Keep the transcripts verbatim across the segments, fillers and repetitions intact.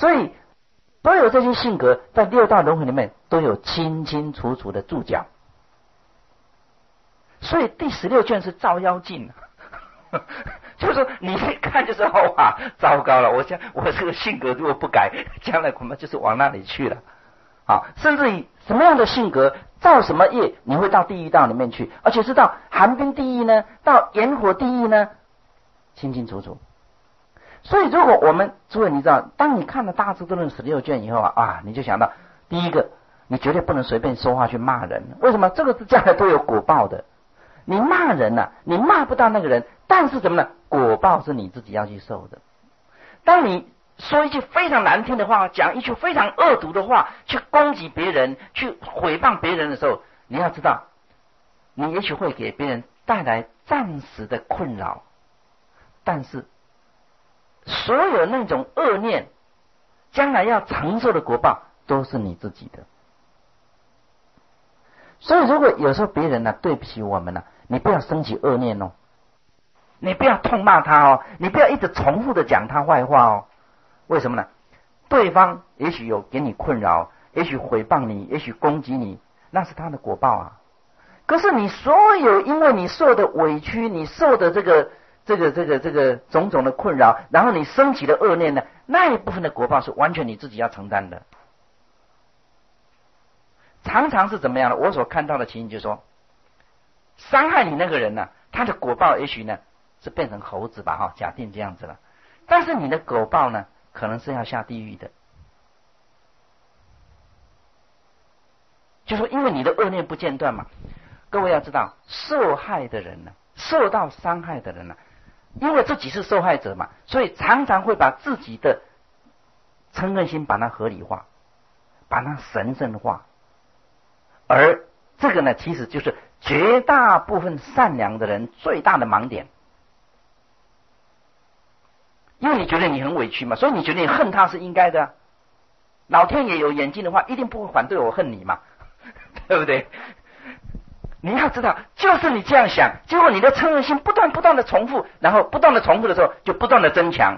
所以所有这些性格在六道轮回里面都有清清楚楚的注脚。所以第十六卷是照妖镜，就是说你一看就是哇，糟糕了！我想我这个性格如果不改，将来恐怕就是往那里去了。啊，甚至于什么样的性格造什么业，你会到地狱道里面去，而且是到寒冰地狱呢，到炎火地狱呢，清清楚楚。所以如果我们诸位你知道，当你看了大智度论十六卷以后啊，啊，你就想到第一个，你绝对不能随便说话去骂人。为什么？这个是将来都有果报的。你骂人啊，你骂不到那个人，但是怎么呢？果报是你自己要去受的。当你说一句非常难听的话，讲一句非常恶毒的话，去攻击别人，去诽谤别人的时候，你要知道，你也许会给别人带来暂时的困扰，但是所有那种恶念，将来要承受的果报都是你自己的。所以如果有时候别人呢、啊、对不起我们呢、啊，你不要生起恶念哦，你不要痛骂他哦，你不要一直重复的讲他坏话哦。为什么呢？对方也许有给你困扰，也许诽谤你，也许攻击你，那是他的果报啊。可是你所有因为你受的委屈，你受的这个这个这个这个种种的困扰，然后你升起的恶念呢，那一部分的果报是完全你自己要承担的。常常是怎么样的？我所看到的情形就是说，伤害你那个人呢、啊，他的果报也许呢是变成猴子吧，哈，假定这样子了。但是你的果报呢，可能是要下地狱的。就说因为你的恶念不间断嘛。各位要知道，受害的人呢，受到伤害的人呢，因为自己是受害者嘛，所以常常会把自己的嗔恨心把它合理化，把它神圣化。而这个呢，其实就是绝大部分善良的人最大的盲点。因为你觉得你很委屈嘛，所以你觉得你恨他是应该的、啊。老天爷有眼睛的话，一定不会反对我恨你嘛，对不对？你要知道，就是你这样想，结果你的嗔恨心不断不断的重复，然后不断的重复的时候，就不断的增强。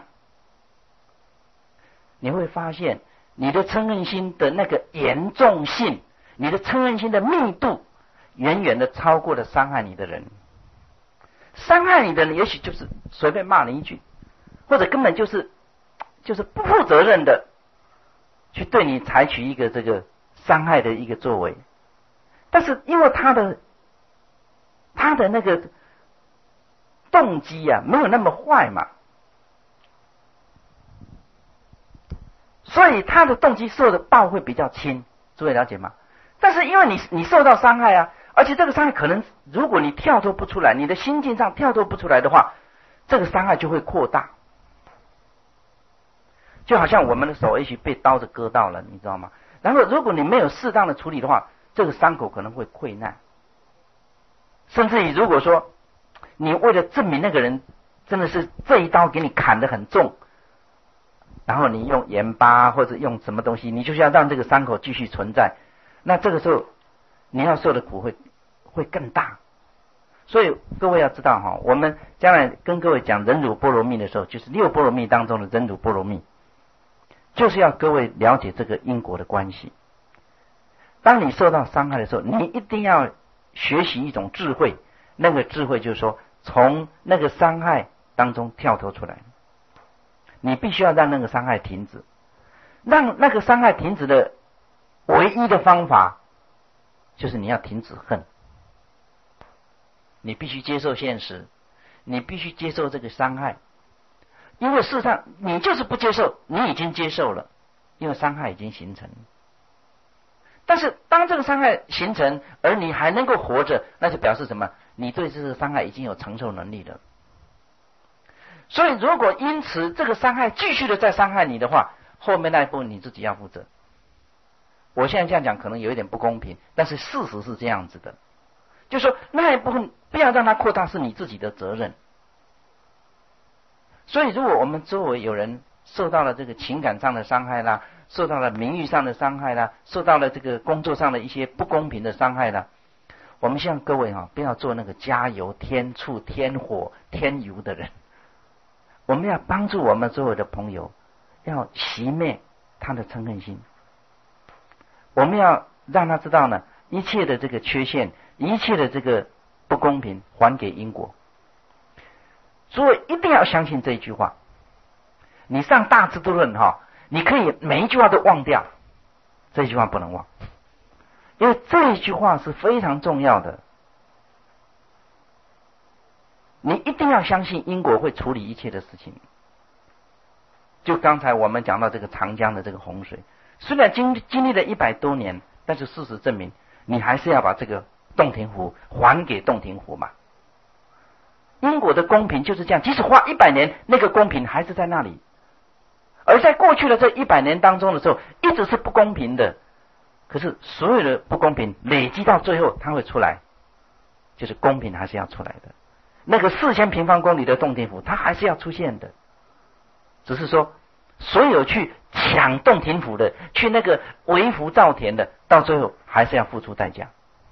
你会发现，你的嗔恨心的那个严重性，你的嗔恨心的密度，远远的超过了伤害你的人。伤害你的人，也许就是随便骂你一句。或者根本就是就是不负责任的去对你采取一个这个伤害的一个作为，但是因为他的他的那个动机啊没有那么坏嘛，所以他的动机受的报会比较轻，诸位了解吗？但是因为你你受到伤害啊，而且这个伤害可能如果你跳脱不出来，你的心境上跳脱不出来的话，这个伤害就会扩大。就好像我们的手也许被刀子割到了，你知道吗？然后如果你没有适当的处理的话，这个伤口可能会溃烂。甚至于如果说你为了证明那个人真的是这一刀给你砍得很重，然后你用盐巴或者用什么东西，你就是要让这个伤口继续存在，那这个时候你要受的苦会会更大。所以各位要知道哈，我们将来跟各位讲忍辱波罗蜜的时候，就是六波罗蜜当中的忍辱波罗蜜，就是要各位了解这个因果的关系。当你受到伤害的时候，你一定要学习一种智慧，那个智慧就是说从那个伤害当中跳脱出来，你必须要让那个伤害停止。让那个伤害停止的唯一的方法就是你要停止恨，你必须接受现实，你必须接受这个伤害，因为事实上你就是不接受，你已经接受了，因为伤害已经形成。但是当这个伤害形成而你还能够活着，那就表示什么？你对这个伤害已经有承受能力了。所以如果因此这个伤害继续的再伤害你的话，后面那一部分你自己要负责。我现在这样讲可能有一点不公平，但是事实是这样子的，就是说那一部分不要让它扩大，是你自己的责任。所以如果我们周围有人受到了这个情感上的伤害啦，受到了名誉上的伤害啦，受到了这个工作上的一些不公平的伤害啦，我们希望各位哈、啊、不要做那个加油添醋添火添油的人，我们要帮助我们周围的朋友，要熄灭他的嗔恨心。我们要让他知道呢，一切的这个缺陷，一切的这个不公平，还给因果。所以一定要相信这一句话。你上大智度论哈，你可以每一句话都忘掉，这一句话不能忘，因为这一句话是非常重要的。你一定要相信因果会处理一切的事情。就刚才我们讲到这个长江的这个洪水，虽然经经历了一百多年，但是事实证明，你还是要把这个洞庭湖还给洞庭湖嘛。因果的公平就是这样，即使花一百年，那个公平还是在那里。而在过去的这一百年当中的时候，一直是不公平的。可是所有的不公平累积到最后，它会出来，就是公平还是要出来的。那个四千平方公里的洞庭湖，它还是要出现的。只是说，所有去抢洞庭湖的，去那个为湖造田的，到最后还是要付出代价。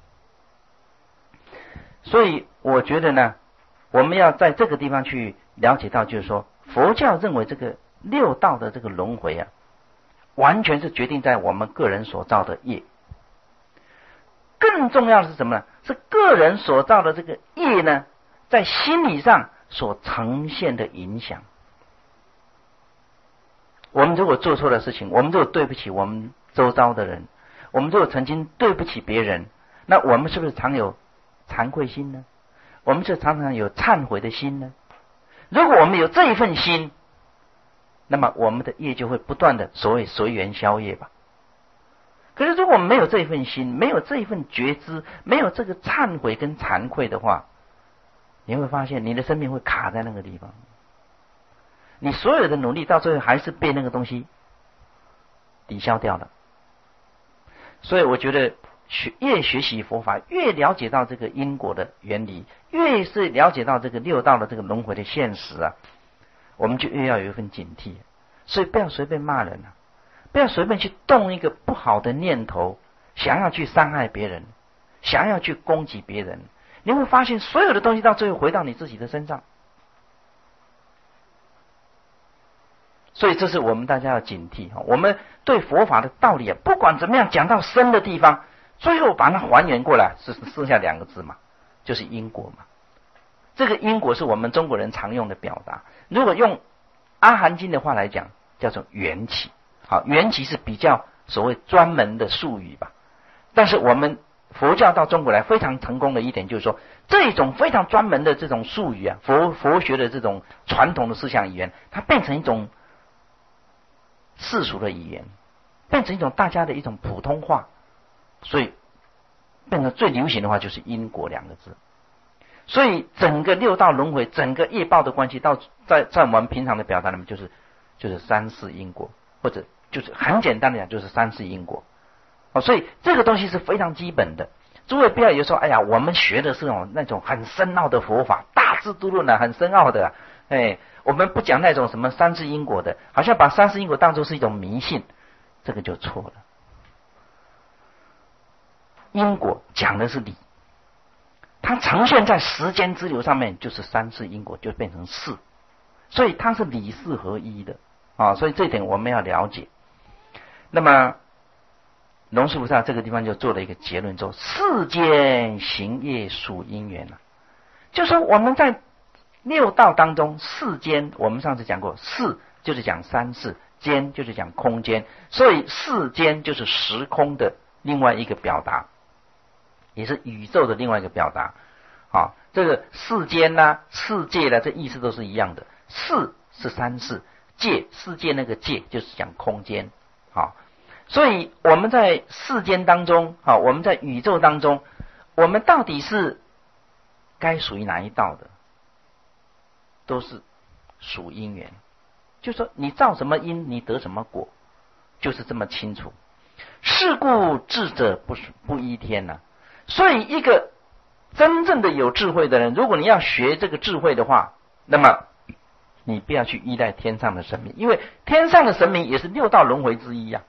所以我觉得呢，我们要在这个地方去了解到，就是说，佛教认为这个六道的这个轮回啊，完全是决定在我们个人所造的业。更重要的是什么呢？是个人所造的这个业呢，在心理上所呈现的影响。我们如果做错了事情，我们如果对不起我们周遭的人，我们如果曾经对不起别人，那我们是不是常有惭愧心呢？我们是常常有忏悔的心呢？如果我们有这一份心，那么我们的业就会不断的所谓随缘消业吧。可是如果我们没有这一份心，没有这一份觉知，没有这个忏悔跟惭愧的话，你会发现你的生命会卡在那个地方，你所有的努力到最后还是被那个东西抵消掉了。所以我觉得学越学习佛法，越了解到这个因果的原理，越是了解到这个六道的这个轮回的现实啊，我们就越要有一份警惕。所以不要随便骂人啊，不要随便去动一个不好的念头，想要去伤害别人，想要去攻击别人，你会发现所有的东西到最后回到你自己的身上。所以这是我们大家要警惕。我们对佛法的道理啊，不管怎么样讲到深的地方，最后把它还原过来，是剩下两个字嘛，就是因果嘛。这个因果是我们中国人常用的表达，如果用阿含经的话来讲，叫做缘起。好，缘起是比较所谓专门的术语吧。但是我们佛教到中国来非常成功的一点，就是说这种非常专门的这种术语啊，佛佛学的这种传统的思想语言，它变成一种世俗的语言，变成一种大家的一种普通话，所以变成最流行的话就是因果两个字。所以整个六道轮回，整个业报的关系，到在在我们平常的表达里面，就是就是三世因果，或者就是很简单的讲，就是三世因果。哦，所以这个东西是非常基本的。诸位不要有时候，哎呀，我们学的是那种那种很深奥的佛法，大智度论啊，很深奥的、啊，哎，我们不讲那种什么三世因果的，好像把三世因果当作是一种迷信，这个就错了。因果讲的是理，它呈现在时间之流上面，就是三世因果就变成事，所以它是理事合一的啊，所以这一点我们要了解。那么龙树菩萨这个地方就做了一个结论，说世间行业属因缘啊，就说我们在六道当中，世间我们上次讲过，世就是讲三世，间就是讲空间，所以世间就是时空的另外一个表达，也是宇宙的另外一个表达。啊，这个世间呢、啊、世界呢，这意思都是一样的。世是三世，界世界那个界就是讲空间。啊，所以我们在世间当中，啊，我们在宇宙当中，我们到底是该属于哪一道的？都是属因缘，就说你造什么因，你得什么果，就是这么清楚。是故智者不不依天呐、啊。所以一个真正的有智慧的人，如果你要学这个智慧的话，那么你不要去依赖天上的神明，因为天上的神明也是六道轮回之一呀、啊。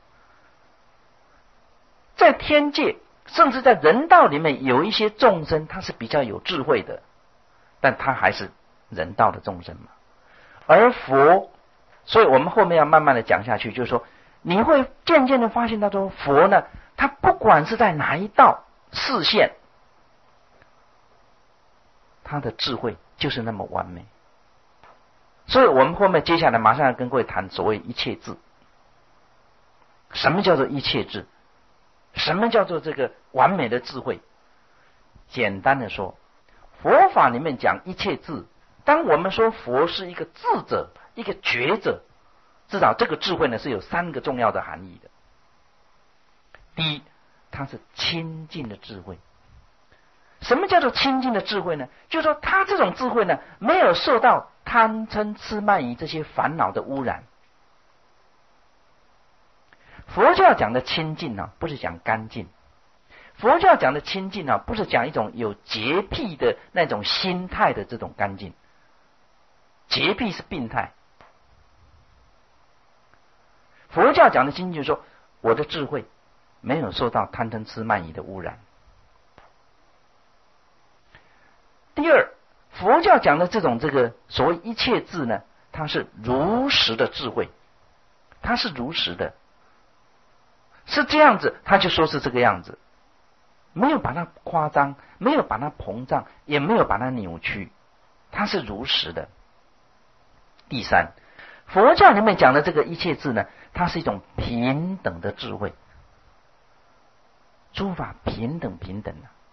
在天界，甚至在人道里面，有一些众生他是比较有智慧的，但他还是人道的众生嘛。而佛，所以我们后面要慢慢的讲下去，就是说你会渐渐的发现到说，佛呢，他不管是在哪一道视线，他的智慧就是那么完美。所以我们后面接下来马上要跟各位谈所谓一切智。什么叫做一切智？什么叫做这个完美的智慧？简单的说，佛法里面讲一切智，当我们说佛是一个智者，一个觉者，至少这个智慧呢是有三个重要的含义的。第一，它是清净的智慧。什么叫做清净的智慧呢？就是说他这种智慧呢，没有受到贪嗔痴慢疑这些烦恼的污染。佛教讲的清净呢、啊，不是讲干净。佛教讲的清净呢、啊，不是讲一种有洁癖的那种心态的这种干净。洁癖是病态。佛教讲的清净就是说，我的智慧没有受到贪嗔痴慢疑的污染。第二，佛教讲的这种这个所谓一切智呢，它是如实的智慧，它是如实的，是这样子，他就说是这个样子，没有把它夸张，没有把它膨胀，也没有把它扭曲，它是如实的。第三，佛教里面讲的这个一切智呢，它是一种平等的智慧，诸法平等平等的、啊。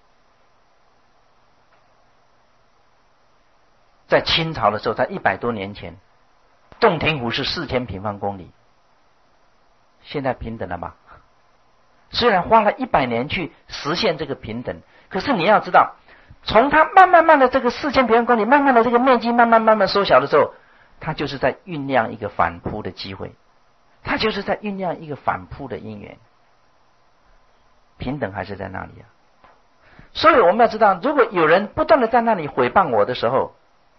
在清朝的时候，在一百多年前，洞庭湖是四千平方公里，现在平等了吗？虽然花了一百年去实现这个平等，可是你要知道，从它慢慢慢的这个四千平方公里，慢慢的这个面积慢慢慢慢缩小的时候，它就是在酝酿一个反扑的机会，它就是在酝酿一个反扑的因缘。平等还是在那里啊。所以我们要知道，如果有人不断的在那里诽谤我的时候，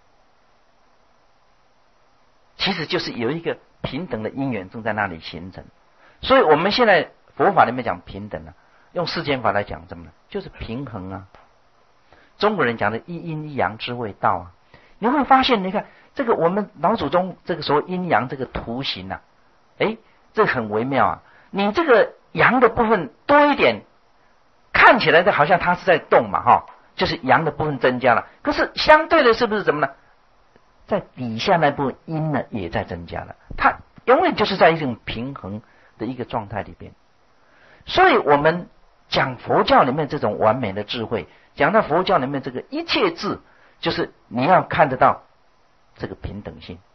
其实就是有一个平等的因缘正在那里形成。所以我们现在佛法里面讲平等啊，用世间法来讲什么呢？就是平衡啊。中国人讲的一阴一阳之谓道啊，你会发现，你看这个我们老祖宗这个所谓阴阳这个图形啊，哎，这很微妙啊。你这个阳的部分多一点，看起来的好像它是在动嘛，哈，就是阳的部分增加了。可是相对的是不是怎么呢？在底下那部分阴呢也在增加了，它永远就是在一种平衡的一个状态里边。所以我们讲佛教里面这种完美的智慧，讲到佛教里面这个一切智，就是你要看得到这个平等性。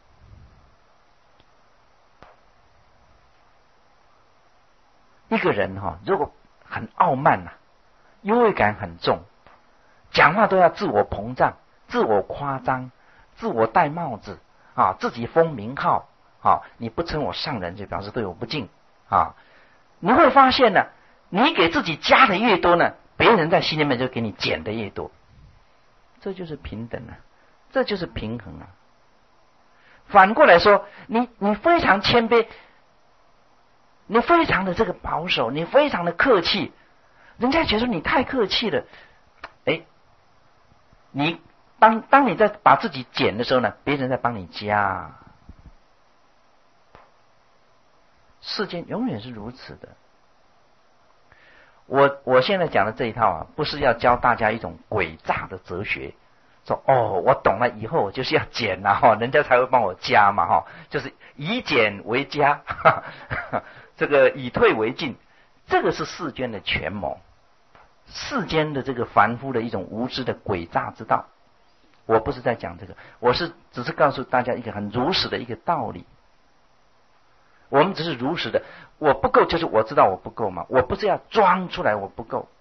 一个人哈、哦，如果很傲慢呐、啊，优越感很重，讲话都要自我膨胀、自我夸张、自我戴帽子啊，自己封名号啊，你不称我上人，就表示对我不敬啊。你会发现呢，你给自己加的越多呢，别人在心里面就给你减的越多。这就是平等啊，这就是平衡啊。反过来说，你你非常谦卑，你非常的这个保守，你非常的客气，人家觉得你太客气了，哎，你当当你在把自己减的时候呢，别人在帮你加。世间永远是如此的。我我现在讲的这一套啊，不是要教大家一种诡诈的哲学，说哦，我懂了，以后我就是要减了哈，人家才会帮我加嘛哈，就是以减为加，哈哈，这个以退为进，这个是世间的权谋，世间的这个凡夫的一种无知的诡诈之道。我不是在讲这个，我是只是告诉大家一个很如实的一个道理。我们只是如实的，我不够就是我知道我不够嘛，我不是要装出来我不够。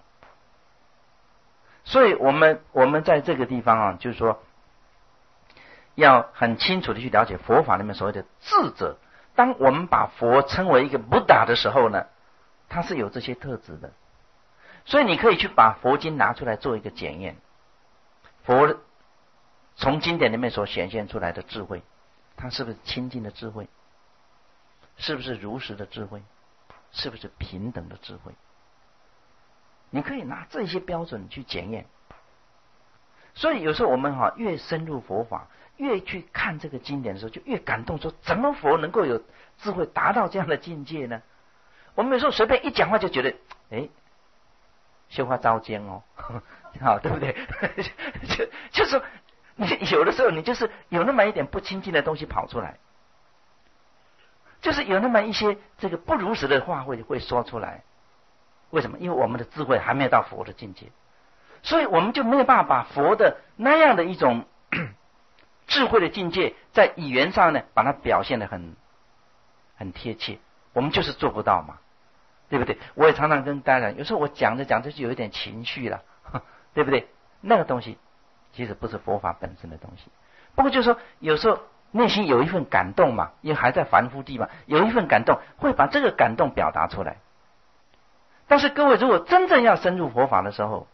所以我们我们在这个地方啊，就是说要很清楚的去了解佛法里面所谓的智者。当我们把佛称为一个 Buddha 的时候呢，他是有这些特质的。所以你可以去把佛经拿出来做一个检验，佛从经典里面所显现出来的智慧，它是不是清净的智慧？是不是如实的智慧？是不是平等的智慧？你可以拿这些标准去检验。所以有时候我们哈、啊、越深入佛法， 越去看这个经典的时候，就越感动，说怎么佛能够有智慧达到这样的境界呢？我们有时候随便一讲话就觉得，哎，绣花招奸哦，好，对不对？就就是说，你有的时候你就是有那么一点不亲近的东西跑出来，就是有那么一些这个不如实的话会会说出来。为什么？因为我们的智慧还没有到佛的境界，所以我们就没有办法把佛的那样的一种智慧的境界，在语言上呢，把它表现得很很贴切。我们就是做不到嘛，对不对？我也常常跟大家讲，有时候我讲着讲着就有一点情绪了，对不对？那个东西其实不是佛法本身的东西。不过就是说，有时候内心有一份感动嘛，因为还在凡夫地嘛，有一份感动，会把这个感动表达出来。但是各位，如果真正要深入佛法的时候，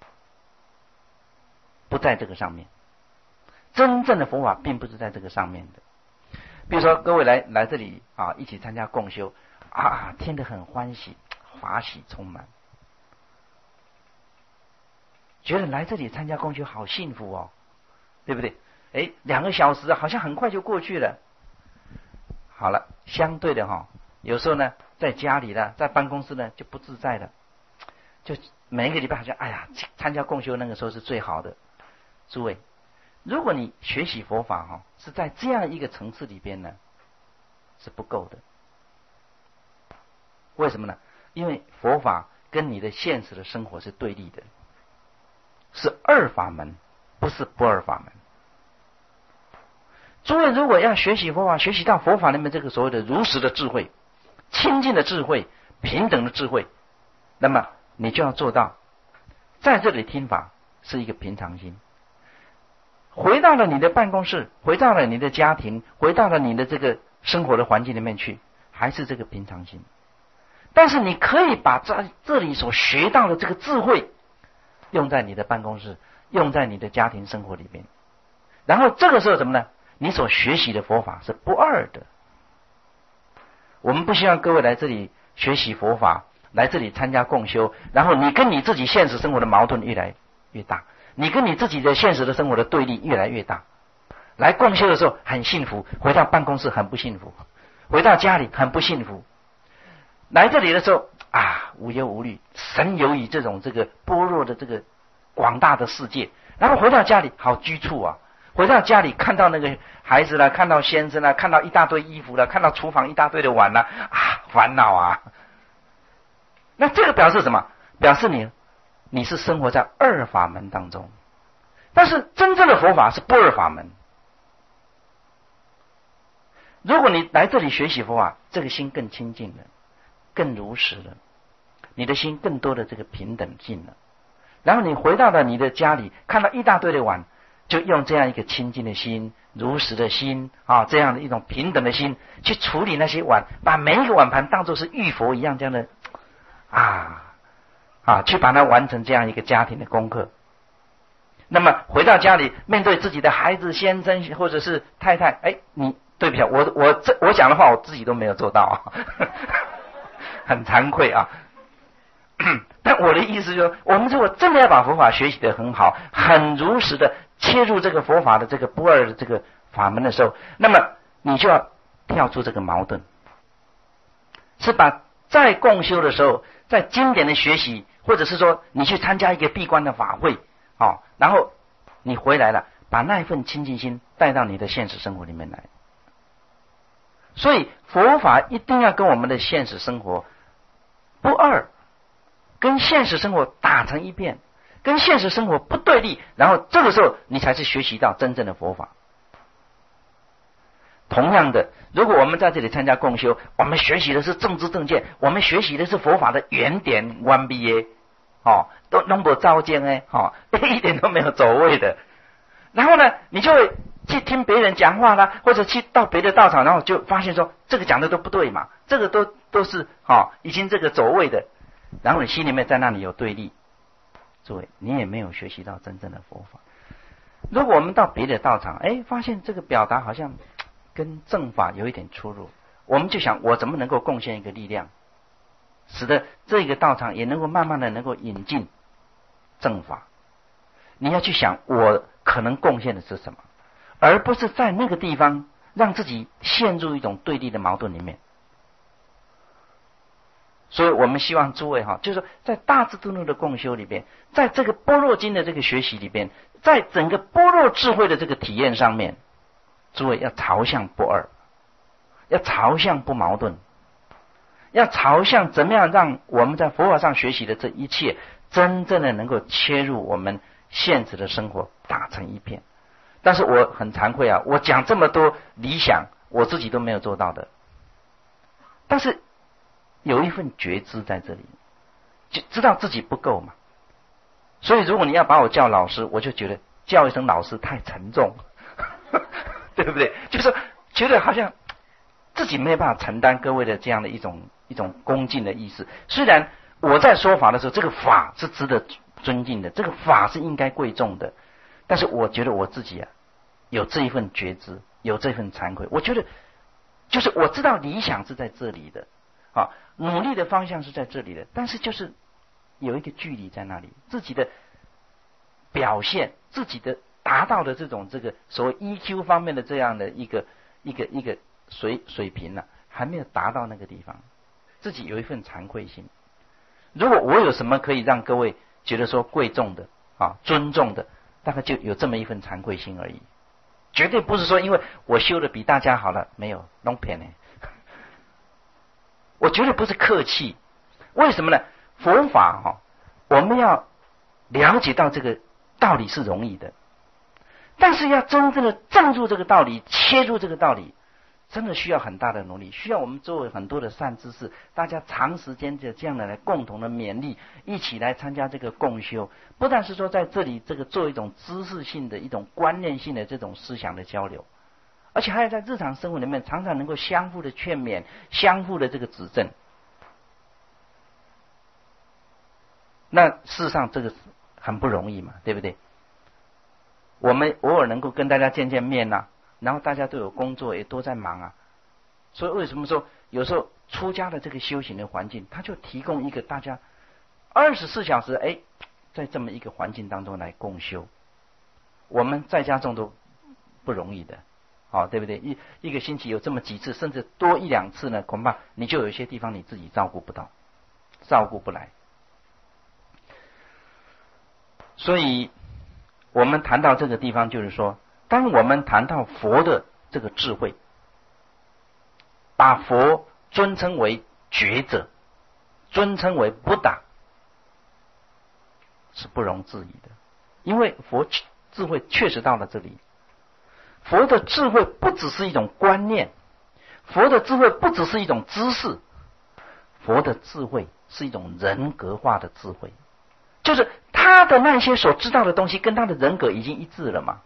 不在这个上面。真正的佛法并不是在这个上面的。比如说，各位来来这里啊，一起参加共修啊，听得很欢喜，法喜充满，觉得来这里参加共修好幸福哦，对不对？哎，两个小时好像很快就过去了。好了，相对的哈、哦，有时候呢，在家里呢，在办公室呢就不自在了，就每一个礼拜好像哎呀，参加共修那个时候是最好的。诸位，如果你学习佛法哈、哦，是在这样一个层次里边呢，是不够的。为什么呢？因为佛法跟你的现实的生活是对立的，是二法门，不是不二法门。诸位如果要学习佛法，学习到佛法里面这个所谓的如实的智慧、清净的智慧、平等的智慧，那么你就要做到在这里听法是一个平常心。回到了你的办公室，回到了你的家庭，回到了你的这个生活的环境里面去，还是这个平常心。但是你可以把在这里所学到的这个智慧用在你的办公室，用在你的家庭生活里面。然后这个时候什么呢？你所学习的佛法是不二的。我们不希望各位来这里学习佛法，来这里参加共修，然后你跟你自己现实生活的矛盾越来越大，你跟你自己的现实的生活的对立越来越大。来共修的时候很幸福，回到办公室很不幸福，回到家里很不幸福。来这里的时候啊，无忧无虑，神游于这种这个般若的这个广大的世界，然后回到家里好拘束啊。回到家里看到那个孩子了，看到先生了，看到一大堆衣服了，看到厨房一大堆的碗了，啊，烦恼啊！那这个表示什么？表示你你是生活在二法门当中。但是真正的佛法是不二法门。如果你来这里学习佛法，这个心更清净了，更如实了，你的心更多的这个平等性了。然后你回到了你的家里，看到一大堆的碗，就用这样一个清净的心、如实的心啊，这样的一种平等的心去处理那些碗，把每一个碗盘当作是玉佛一样这样的啊啊，去把它完成这样一个家庭的功课。那么回到家里，面对自己的孩子、先生或者是太太，哎，你对不起，我我这我讲的话我自己都没有做到啊，很惭愧啊。但我的意思就是，我们如果真的要把佛法学习得很好，很如实的切入这个佛法的这个不二的这个法门的时候，那么你就要跳出这个矛盾，是把在共修的时候，在经典的学习，或者是说你去参加一个闭关的法会，哦，然后你回来了，把那一份清净心带到你的现实生活里面来。所以佛法一定要跟我们的现实生活不二，跟现实生活打成一片，跟现实生活不对立，然后这个时候你才是学习到真正的佛法。同样的，如果我们在这里参加共修，我们学习的是正知正见，我们学习的是佛法的原点完毕耶，哦，都弄不照见哎，哦，一点都没有走位的。然后呢，你就会去听别人讲话啦，或者去到别的道场，然后就发现说这个讲的都不对嘛，这个都都是哦，已经这个走位的，然后你心里面在那里有对立，诸位，你也没有学习到真正的佛法。如果我们到别的道场，哎，发现这个表达好像跟正法有一点出入，我们就想我怎么能够贡献一个力量，使得这个道场也能够慢慢的能够引进正法。你要去想我可能贡献的是什么， 而不是在那个地方让自己陷入一种对立的矛盾里面。所以我们希望诸位哈，就是说在大智度论的共修里边，在这个般若经的这个学习里边，在整个般若智慧的这个体验上面，诸位要朝向不二，要朝向不矛盾，要朝向怎么样让我们在佛法上学习的这一切真正的能够切入我们现实的生活，打成一片。但是我很惭愧啊，我讲这么多理想，我自己都没有做到的。但是有一份觉知在这里，就知道自己不够嘛。所以如果你要把我叫老师，我就觉得叫一声老师太沉重，对不对？就是觉得好像自己没有办法承担各位的这样的一种一种恭敬的意思。虽然我在说法的时候，这个法是值得尊敬的，这个法是应该贵重的，但是我觉得我自己啊有这一份觉知，有这份惭愧。我觉得就是我知道理想是在这里的啊，努力的方向是在这里的，但是就是有一个距离在那里，自己的表现，自己的达到的这种这个所谓 E Q 方面的这样的一个一个一个水水平呢、啊，还没有达到那个地方，自己有一份惭愧心。如果我有什么可以让各位觉得说贵重的啊、尊重的，大概就有这么一份惭愧心而已，绝对不是说因为我修的比大家好了，没有，弄骗呢。我绝对不是客气，为什么呢？佛法哈、哦，我们要了解到这个道理是容易的，但是要真正的证入这个道理，切入这个道理，真的需要很大的努力，需要我们作为很多的善知识，大家长时间的这样的来共同的勉励，一起来参加这个共修。不但是说在这里这个做一种知识性的一种观念性的这种思想的交流，而且还有在日常生活里面常常能够相互的劝勉，相互的这个指正。那事实上这个很不容易嘛，对不对？我们偶尔能够跟大家见见面啊，然后大家都有工作，也都在忙啊，所以为什么说有时候出家的这个修行的环境，它就提供一个大家二十四小时哎，在这么一个环境当中来共修，我们在家中都不容易的，好、哦，对不对？一一个星期有这么几次，甚至多一两次呢，恐怕你就有一些地方你自己照顾不到，照顾不来。所以我们谈到这个地方，就是说当我们谈到佛的这个智慧，把佛尊称为觉者，尊称为布达，是不容置疑的。因为佛智慧确实到了这里，佛的智慧不只是一种观念，佛的智慧不只是一种知识，佛的智慧是一种人格化的智慧，就是他的那些所知道的东西跟他的人格已经一致了嘛。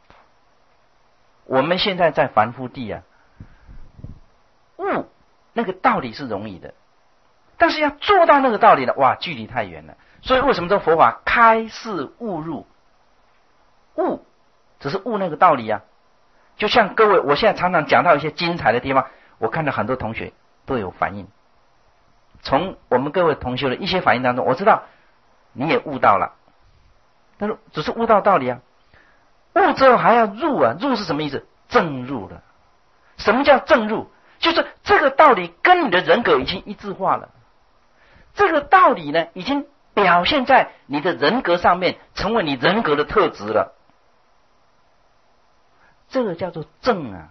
我们现在在凡夫地啊，悟那个道理是容易的，但是要做到那个道理呢，哇，距离太远了。所以为什么说佛法开示悟入？悟只是悟那个道理啊。就像各位，我现在常常讲到一些精彩的地方，我看到很多同学都有反应。从我们各位同学的一些反应当中，我知道你也悟到了，但是只是悟到道理啊。悟之后还要入啊，入是什么意思？正入了。什么叫正入？就是这个道理跟你的人格已经一致化了，这个道理呢已经表现在你的人格上面，成为你人格的特质了，这个叫做正啊。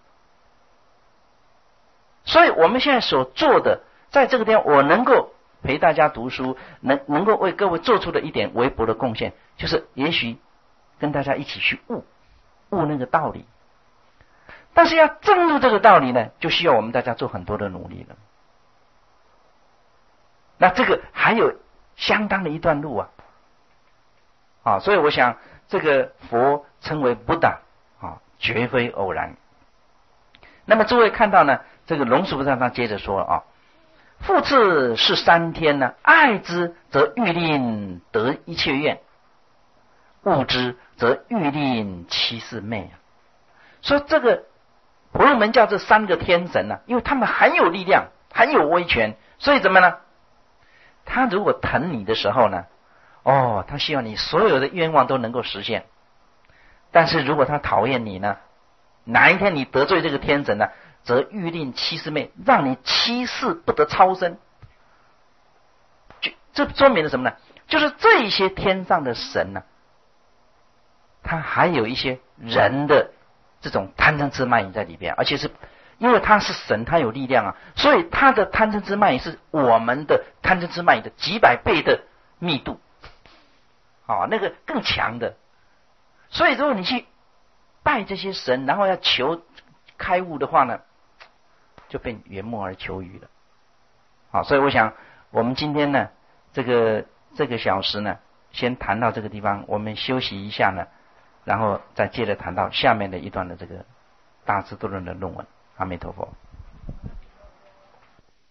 所以我们现在所做的，在这个地方我能够陪大家读书，能能够为各位做出的一点微薄的贡献，就是也许跟大家一起去悟悟那个道理。但是要正入这个道理呢，就需要我们大家做很多的努力了。那这个还有相当的一段路啊，啊，所以我想这个佛称为布达啊，绝非偶然。那么诸位看到呢，这个龙树菩萨他接着说了啊，复次是三天呢，爱之则欲令得一切愿，恶之则欲令七世昧啊。所以这个婆罗门教这三个天神呢、啊，因为他们很有力量，很有威权，所以怎么呢？他如果疼你的时候呢，哦，他希望你所有的愿望都能够实现。 但是如果他讨厌你呢，哪一天你得罪这个天神呢，则欲令七师妹，让你七世不得超生。就这说明了什么呢？就是这一些天上的神呢、啊，他还有一些人的这种贪嗔痴慢疑在里边，而且是因为他是神，他有力量啊，所以他的贪嗔痴慢疑是我们的贪嗔痴慢疑的几百倍的密度，啊、哦，那个更强的。所以如果你去拜这些神，然后要求开悟的话呢，就变缘木而求鱼了。好，所以我想我们今天呢，这个这个小时呢，先谈到这个地方，我们休息一下呢，然后再接着谈到下面的一段的这个大智度论的论文。阿弥陀佛。